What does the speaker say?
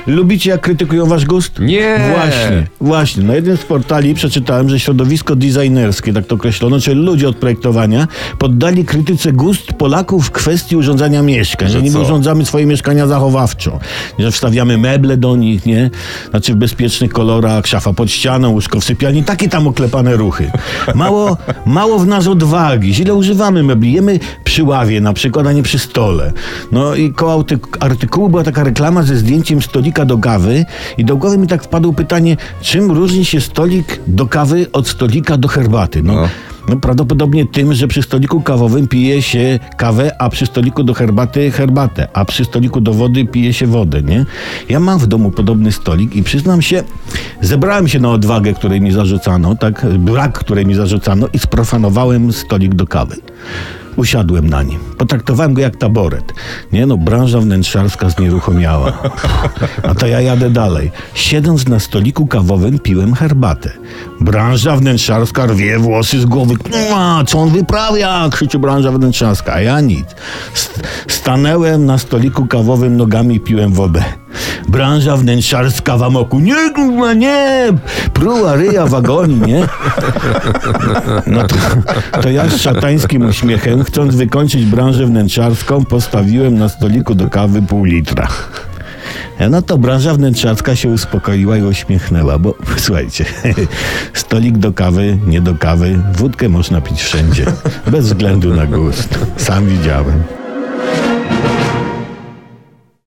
Lubicie, jak krytykują wasz gust? Nie. Właśnie. Na jednym z portali przeczytałem, że środowisko designerskie, tak to określono, czyli ludzie od projektowania, poddali krytyce gust Polaków w kwestii urządzania mieszkań. Że niby urządzamy swoje mieszkania zachowawczo. Że wstawiamy meble do nich, nie? Znaczy w bezpiecznych kolorach, szafa pod ścianą, łóżko w sypialni, takie tam oklepane ruchy. Mało w nas odwagi. Źle używamy mebli. Jemy przy ławie na przykład, a nie przy stole. No i koło artykułu była taka reklama ze zdjęciem stolika do kawy i do głowy mi tak wpadło pytanie, czym różni się stolik do kawy od stolika do herbaty? No prawdopodobnie tym, że przy stoliku kawowym pije się kawę, a przy stoliku do herbaty herbatę, a przy stoliku do wody pije się wodę, nie? Ja mam w domu podobny stolik i przyznam się, zebrałem się na odwagę, której mi zarzucano, brak, której mi zarzucano i sprofanowałem stolik do kawy. Usiadłem na nim. Potraktowałem go jak taboret. Branża wnętrzarska znieruchomiała. A to ja jadę dalej. Siedząc na stoliku kawowym piłem herbatę. Branża wnętrzarska rwie włosy z głowy. Co on wyprawia? Krzyczy branża wnętrzarska. A ja nic. Stanęłem na stoliku kawowym, nogami piłem wodę. Branża wnętrzarska w amoku. Nie! Pruła ryja wagoni, nie? To ja z szatańskim uśmiechem, chcąc wykończyć branżę wnętrzarską, postawiłem na stoliku do kawy pół litra. To branża wnętrzarska się uspokoiła i uśmiechnęła, bo słuchajcie, stolik do kawy, nie do kawy, wódkę można pić wszędzie, bez względu na gust. Sam widziałem.